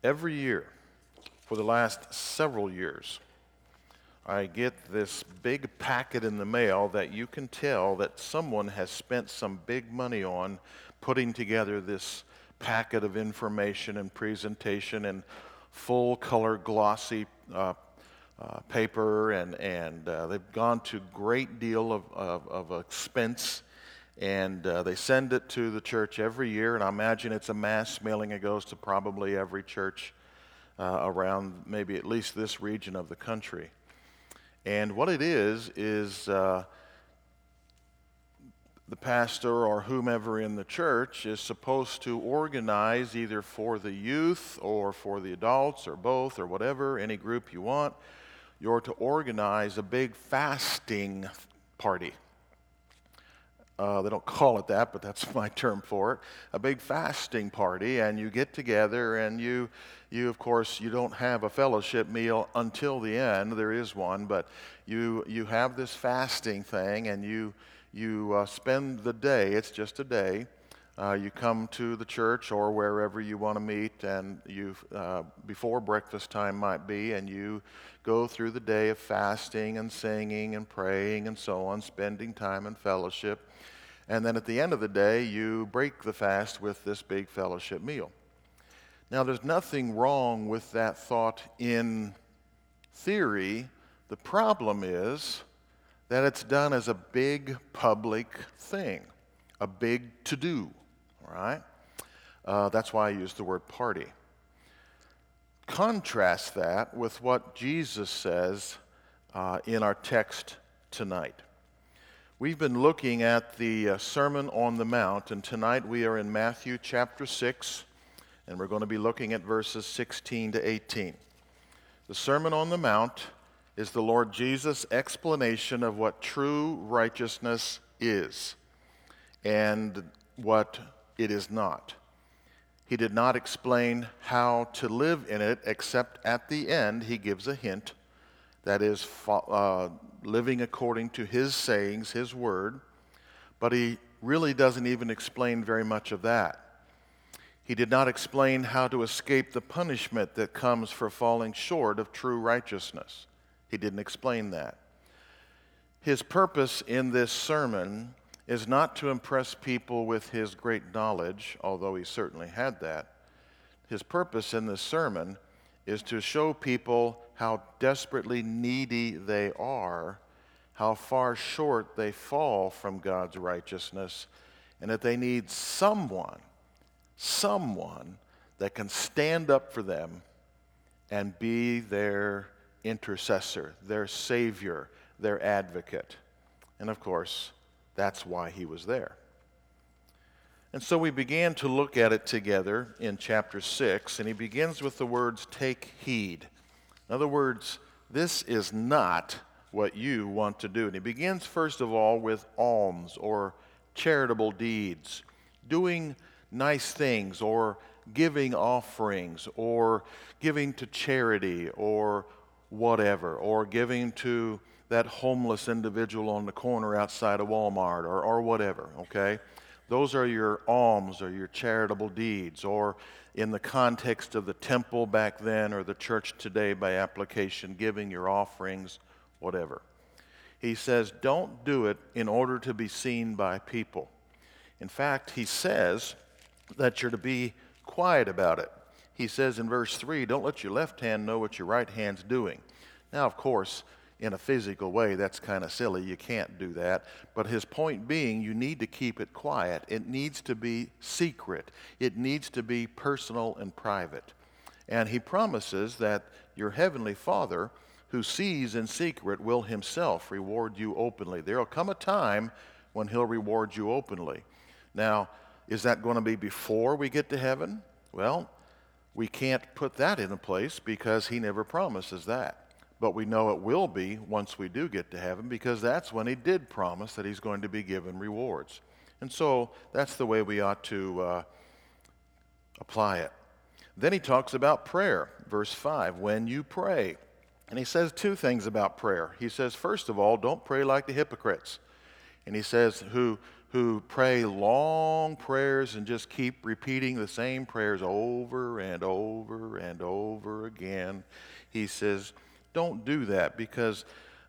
Every year, for the last several years, I get this big packet in the mail that you can tell that someone has spent some big money on putting together this packet of information and presentation and full color glossy paper, and they've gone to great deal of expense, and they send it to the church every year, and I imagine it's a mass mailing. It goes to probably every church around maybe at least this region of the country. And what it is the pastor or whomever in the church is supposed to organize, either for the youth or for the adults or both or whatever, any group you want. You're to organize a big fasting party. They don't call it that, but that's my term for it. A big fasting party, and you get together, and you of course, you don't have a fellowship meal until the end. There is one, but you have this fasting thing, and you spend the day. It's just a day. You come to the church or wherever you want to meet, and you before breakfast time might be, and you go through the day of fasting and singing and praying and so on, spending time in fellowship. And then at the end of the day, you break the fast with this big fellowship meal. Now, there's nothing wrong with that thought in theory. The problem is that it's done as a big public thing, a big to-do, all right? That's why I use the word party. Contrast that with what Jesus says in our text tonight. We've been looking at the Sermon on the Mount, and tonight we are in Matthew chapter 6, and we're going to be looking at verses 16 to 18. The Sermon on the Mount is the Lord Jesus' explanation of what true righteousness is and what it is not. He did not explain how to live in it, except at the end he gives a hint. That is, living according to his sayings, his word. But he really doesn't even explain very much of that. He did not explain how to escape the punishment that comes for falling short of true righteousness. He didn't explain that. His purpose in this sermon is not to impress people with his great knowledge, although he certainly had that. His purpose in this sermon is to show people how desperately needy they are, how far short they fall from God's righteousness, and that they need someone that can stand up for them and be their intercessor, their savior, their advocate. And of course, that's why he was there. And so we began to look at it together in chapter 6, and he begins with the words, "Take heed." In other words, this is not what you want to do. And he begins, first of all, with alms or charitable deeds, doing nice things or giving offerings or giving to charity or whatever, or giving to that homeless individual on the corner outside of Walmart or whatever, okay? Those are your alms or your charitable deeds, or in the context of the temple back then or the church today by application, giving your offerings, whatever. He says, don't do it in order to be seen by people. In fact, he says that you're to be quiet about it. He says in verse 3, don't let your left hand know what your right hand's doing. Now, of course, in a physical way, that's kind of silly. You can't do that. But his point being, you need to keep it quiet. It needs to be secret. It needs to be personal and private. And he promises that your heavenly Father, who sees in secret, will himself reward you openly. There will come a time when he'll reward you openly. Now, is that going to be before we get to heaven? Well, we can't put that into place because he never promises that. But we know it will be once we do get to heaven, because that's when he did promise that he's going to be given rewards. And so that's the way we ought to apply it. Then he talks about prayer, verse 5, when you pray. And he says two things about prayer. He says, first of all, don't pray like the hypocrites. And he says, who who pray long prayers and just keep repeating the same prayers over and over and over again. He says, don't do that, because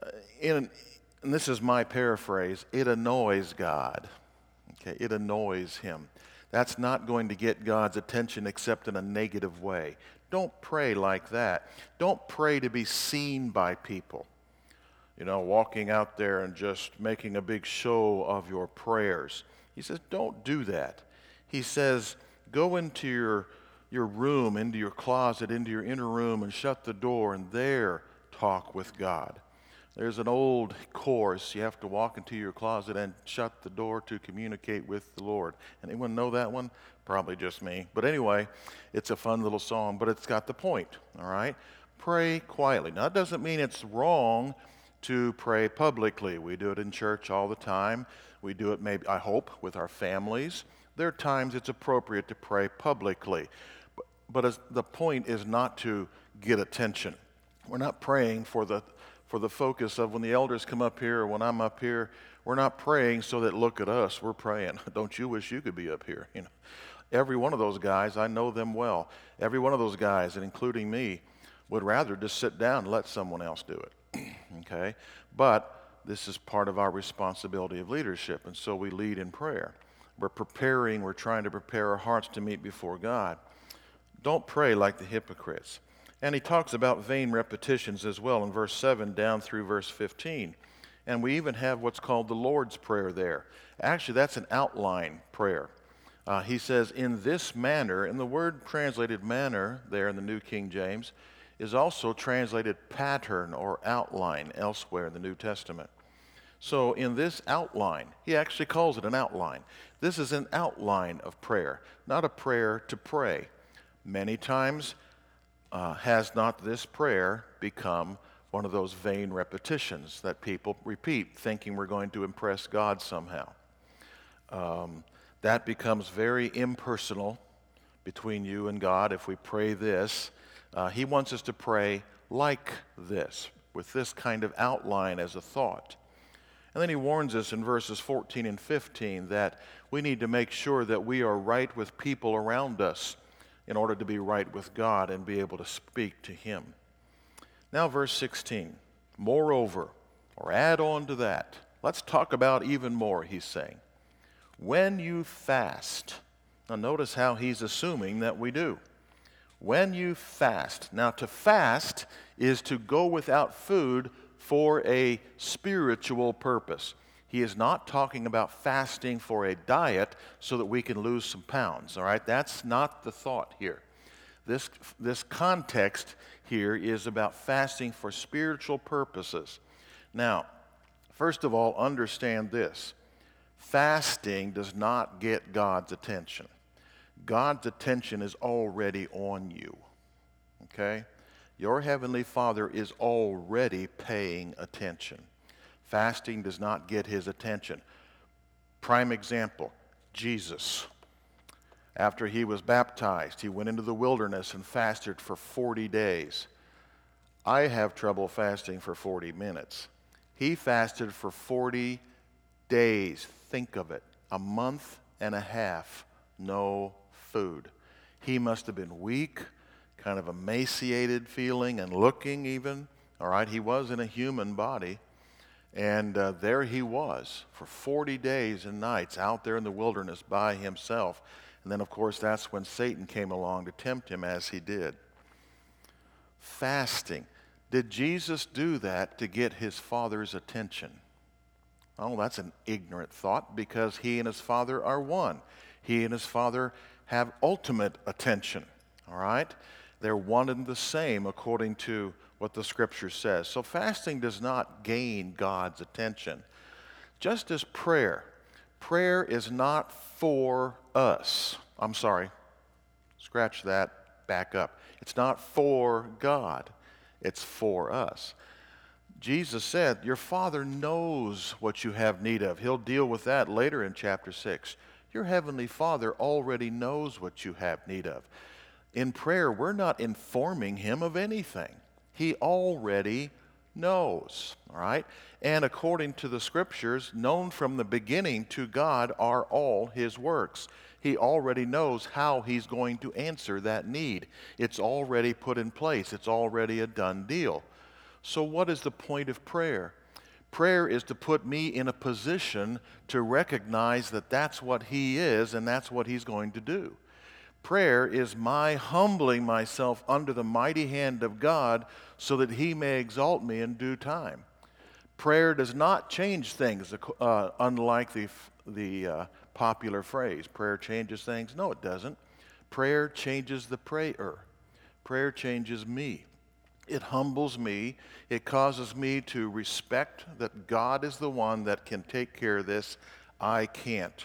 and this is my paraphrase, it annoys God. Okay, it annoys him. That's not going to get God's attention except in a negative way. Don't pray like that. Don't pray to be seen by people. You know, walking out there and just making a big show of your prayers. He says, don't do that. He says, go into your room, into your closet, into your inner room, and shut the door, and there talk with God. There's an old course. You have to walk into your closet and shut the door to communicate with the Lord. Anyone know that one? Probably just me. But anyway, it's a fun little song, but it's got the point, all right? Pray quietly. Now, that doesn't mean it's wrong to pray publicly. We do it in church all the time. We do it, maybe, I hope, with our families. There are times it's appropriate to pray publicly. But the point is not to get attention. We're not praying for the focus of when the elders come up here or when I'm up here. We're not praying so that look at us. We're praying, don't you wish you could be up here? You know, every one of those guys, I know them well. Every one of those guys, and including me, would rather just sit down and let someone else do it. Okay? But this is part of our responsibility of leadership, and so we lead in prayer. We're trying to prepare our hearts to meet before God. Don't pray like the hypocrites. And he talks about vain repetitions as well in verse 7 down through verse 15. And we even have what's called the Lord's Prayer there. Actually, that's an outline prayer. He says, in this manner, and the word translated manner there in the New King James is also translated pattern or outline elsewhere in the New Testament. So in this outline, he actually calls it an outline. This is an outline of prayer, not a prayer to pray. Many times, has not this prayer become one of those vain repetitions that people repeat, thinking we're going to impress God somehow? That becomes very impersonal between you and God if we pray this. He wants us to pray like this, with this kind of outline as a thought. And then he warns us in verses 14 and 15 that we need to make sure that we are right with people around us in order to be right with God and be able to speak to him. Now verse 16, moreover, or add on to that, let's talk about even more, he's saying. When you fast, now notice how he's assuming that we do. When you fast. Now to fast is to go without food for a spiritual purpose. He is not talking about fasting for a diet so that we can lose some pounds, all right? That's not the thought here. This context here is about fasting for spiritual purposes. Now, first of all, understand this. Fasting does not get God's attention. God's attention is already on you, okay? Your Heavenly Father is already paying attention. Fasting does not get his attention. Prime example, Jesus. After he was baptized, he went into the wilderness and fasted for 40 days. I have trouble fasting for 40 minutes. He fasted for 40 days. Think of it, a month and a half, no food. He must have been weak, kind of emaciated feeling and looking even. All right, he was in a human body. And there he was for 40 days and nights out there in the wilderness by himself. And then, of course, that's when Satan came along to tempt him as he did. Fasting. Did Jesus do that to get his Father's attention? Oh, that's an ignorant thought, because he and his Father are one. He and his Father have ultimate attention, all right? They're one and the same according to what the Scripture says. So fasting does not gain God's attention. Just as prayer is not for us. I'm sorry, scratch that, back up. It's not for God, it's for us. Jesus said, your Father knows what you have need of. He'll deal with that later in chapter 6. Your Heavenly Father already knows what you have need of. In prayer, we're not informing him of anything. He already knows, all right? And according to the Scriptures, known from the beginning to God are all His works. He already knows how He's going to answer that need. It's already put in place. It's already a done deal. So what is the point of prayer? Prayer is to put me in a position to recognize that that's what He is and that's what He's going to do. Prayer is my humbling myself under the mighty hand of God so that He may exalt me in due time. Prayer does not change things, unlike the popular phrase, prayer changes things. No, it doesn't. Prayer changes the prayer. Prayer changes me. It humbles me. It causes me to respect that God is the one that can take care of this. I can't.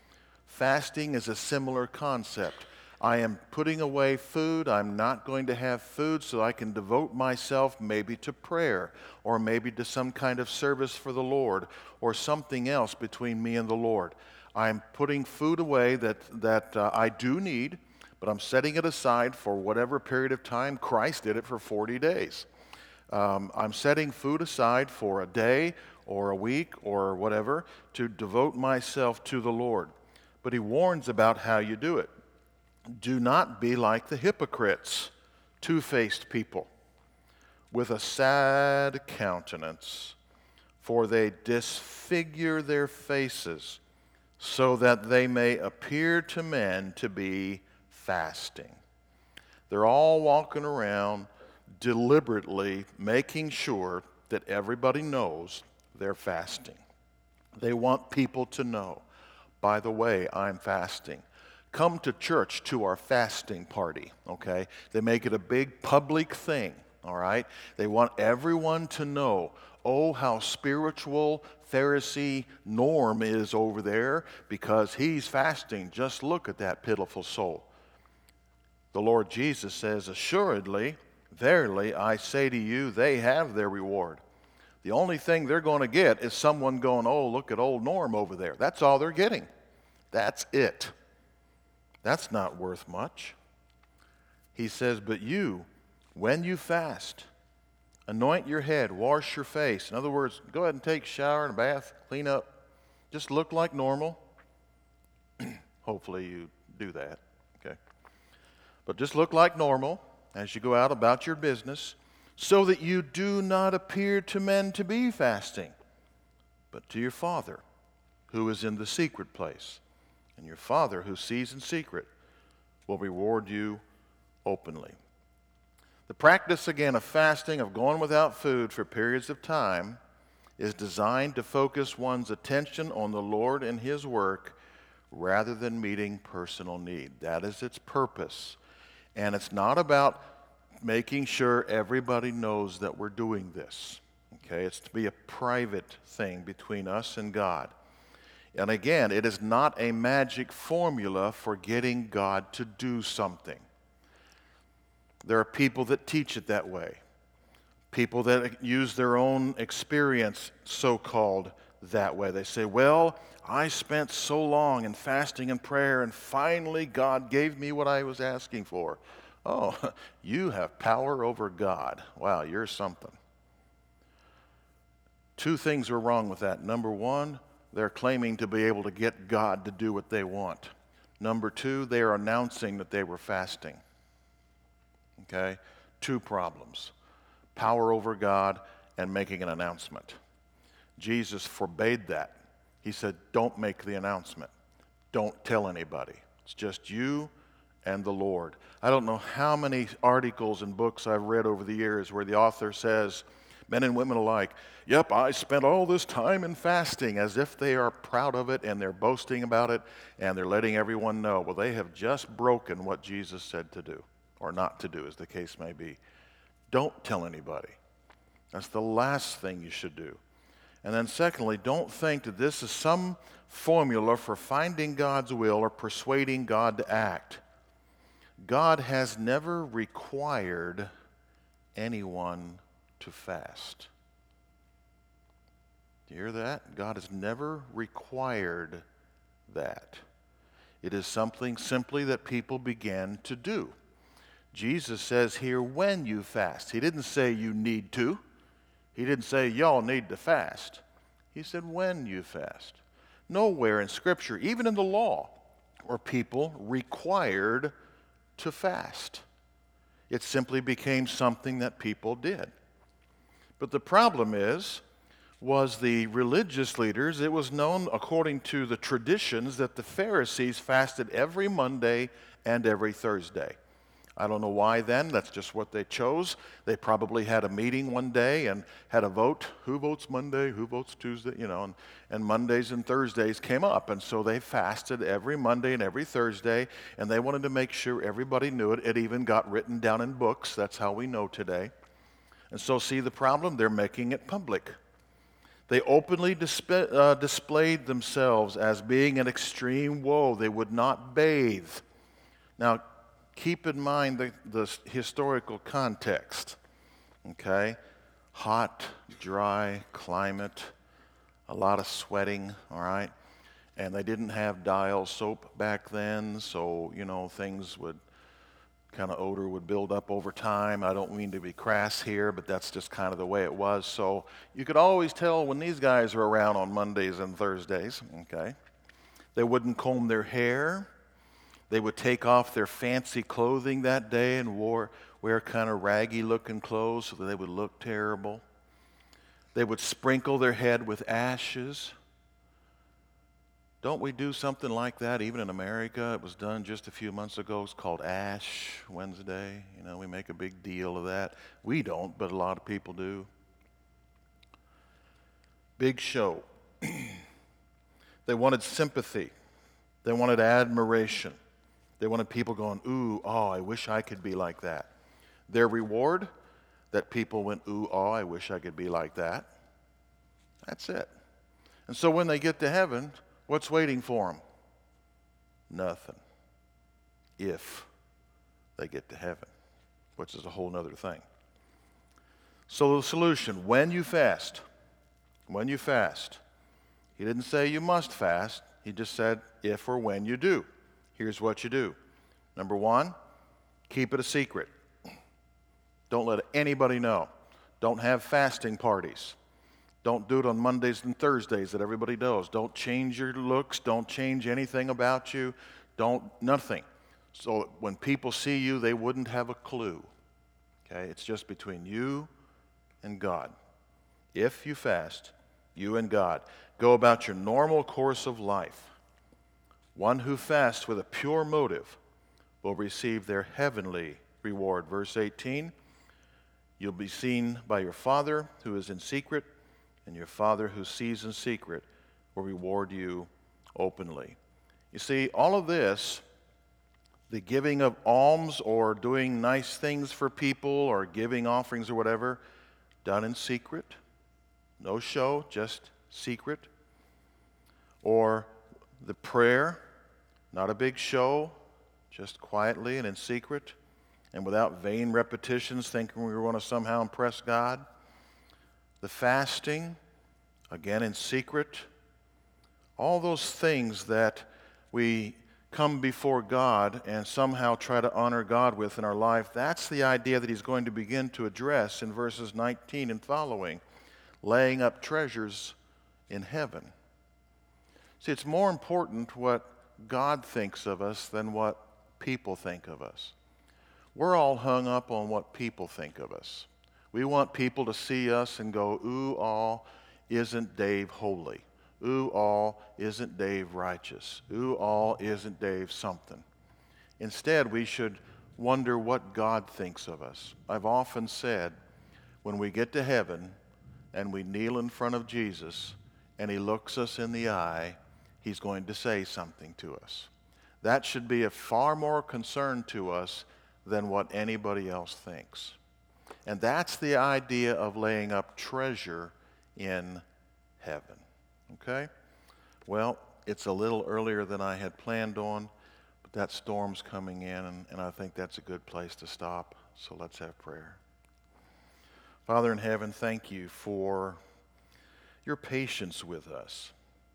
Fasting is a similar concept. I am putting away food. I'm not going to have food so I can devote myself maybe to prayer or maybe to some kind of service for the Lord or something else between me and the Lord. I'm putting food away that I do need, but I'm setting it aside for whatever period of time. Christ did it for 40 days. I'm setting food aside for a day or a week or whatever to devote myself to the Lord. But He warns about how you do it. Do not be like the hypocrites, two-faced people, with a sad countenance, for they disfigure their faces, so that they may appear to men to be fasting. They're all walking around deliberately making sure that everybody knows they're fasting. They want people to know, by the way, I'm fasting. Come to church to our fasting party, okay? They make it a big public thing, all right? They want everyone to know, oh, how spiritual Pharisee Norm is over there because he's fasting. Just look at that pitiful soul. The Lord Jesus says, assuredly, verily, I say to you, they have their reward. The only thing they're going to get is someone going, oh, look at old Norm over there. That's all they're getting. That's it. That's not worth much. He says, but you, when you fast, anoint your head, wash your face. In other words, go ahead and take a shower and a bath, clean up. Just look like normal. Hopefully you do that, okay? But just look like normal as you go out about your business, so that you do not appear to men to be fasting, but to your Father who is in the secret place. And your Father who sees in secret will reward you openly. The practice, again, of fasting, of going without food for periods of time, is designed to focus one's attention on the Lord and His work rather than meeting personal need. That is its purpose. And it's not about making sure everybody knows that we're doing this. Okay? It's to be a private thing between us and God. And again, it is not a magic formula for getting God to do something. There are people that teach it that way. People that use their own experience, so-called, that way. They say, well, I spent so long in fasting and prayer, and finally God gave me what I was asking for. Oh, you have power over God. Wow, you're something. Two things are wrong with that. Number one, they're claiming to be able to get God to do what they want. Number two, they are announcing that they were fasting. Okay? Two problems. Power over God and making an announcement. Jesus forbade that. He said, don't make the announcement. Don't tell anybody. It's just you and the Lord. I don't know how many articles and books I've read over the years where the author says, men and women alike, yep, I spent all this time in fasting, as if they are proud of it and they're boasting about it and they're letting everyone know. Well, they have just broken what Jesus said to do, or not to do, as the case may be. Don't tell anybody. That's the last thing you should do. And then secondly, don't think that this is some formula for finding God's will or persuading God to act. God has never required anyone to fast. Do you hear that? God has never required that. It is something simply that people began to do. Jesus says here, when you fast. He didn't say you need to. He didn't say, y'all need to fast. He said, when you fast. Nowhere in Scripture, even in the law, were people required to fast. It simply became something that people did. But the problem was the religious leaders. It was known according to the traditions that the Pharisees fasted every Monday and every Thursday. I don't know why then. That's just what they chose. They probably had a meeting one day and had a vote. Who votes Monday? Who votes Tuesday? And Mondays and Thursdays came up. And so they fasted every Monday and every Thursday, and they wanted to make sure everybody knew it. It even got written down in books. That's how we know today. And so see the problem? They're making it public. They openly displayed themselves as being in extreme woe. They would not bathe. Now, keep in mind the historical context, okay? Hot, dry climate, a lot of sweating, all right? And they didn't have Dial soap back then, so, things would, kind of odor would build up over time. I don't mean to be crass here, but that's just kind of the way it was. So you could always tell when these guys are around on Mondays and Thursdays, okay? They wouldn't comb their hair. They would take off their fancy clothing that day and wear kind of raggy-looking clothes so that they would look terrible. They would sprinkle their head with ashes. Don't we do something like that even in America? It was done just a few months ago. It's called Ash Wednesday. We make a big deal of that. We don't, but a lot of people do. Big show. They wanted sympathy. They wanted admiration. They wanted people going, ooh, oh, I wish I could be like that. Their reward, that people went, ooh, oh, I wish I could be like that. That's it. And so when they get to heaven, what's waiting for them? Nothing. If they get to heaven, which is a whole other thing. So the solution, when you fast, he didn't say you must fast. He just said if or when you do. Here's what you do. Number one, keep it a secret. Don't let anybody know. Don't have fasting parties. Don't do it on Mondays and Thursdays that everybody does. Don't change your looks. Don't change anything about you. Nothing. So when people see you, they wouldn't have a clue. Okay? It's just between you and God. If you fast, you and God. Go about your normal course of life. One who fasts with a pure motive will receive their heavenly reward. Verse 18, you'll be seen by your Father who is in secret, and your Father who sees in secret will reward you openly. You see, all of this, the giving of alms or doing nice things for people or giving offerings or whatever, done in secret, no show, just secret. Or the prayer, not a big show, just quietly and in secret, and without vain repetitions, thinking we were going to somehow impress God. The fasting, again in secret. All those things that we come before God and somehow try to honor God with in our life, that's the idea that he's going to begin to address in verses 19 and following, laying up treasures in heaven. See, it's more important what God thinks of us than what people think of us. We're all hung up on what people think of us. We want people to see us and go, ooh, aw, isn't Dave holy? Ooh, aw, isn't Dave righteous? Ooh, aw, isn't Dave something? Instead, we should wonder what God thinks of us. I've often said, when we get to heaven and we kneel in front of Jesus and he looks us in the eye, he's going to say something to us. That should be of far more concern to us than what anybody else thinks. And that's the idea of laying up treasure in heaven. Okay? Well, it's a little earlier than I had planned on, but that storm's coming in, and I think that's a good place to stop. So let's have prayer. Father in heaven, thank you for your patience with us.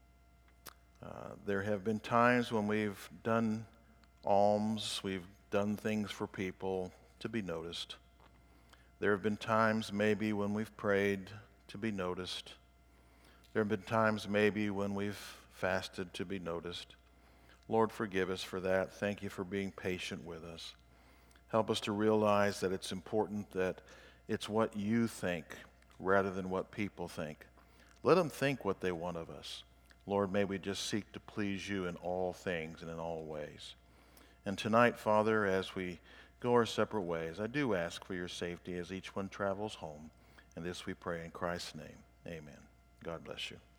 There have been times when we've done alms, we've done things for people to be noticed. There have been times maybe when we've prayed to be noticed. There have been times maybe when we've fasted to be noticed. Lord, forgive us for that. Thank you for being patient with us. Help us to realize that it's important that it's what you think rather than what people think. Let them think what they want of us. Lord, may we just seek to please you in all things and in all ways. And tonight, Father, as we go our separate ways, I do ask for your safety as each one travels home. And this we pray in Christ's name. Amen. God bless you.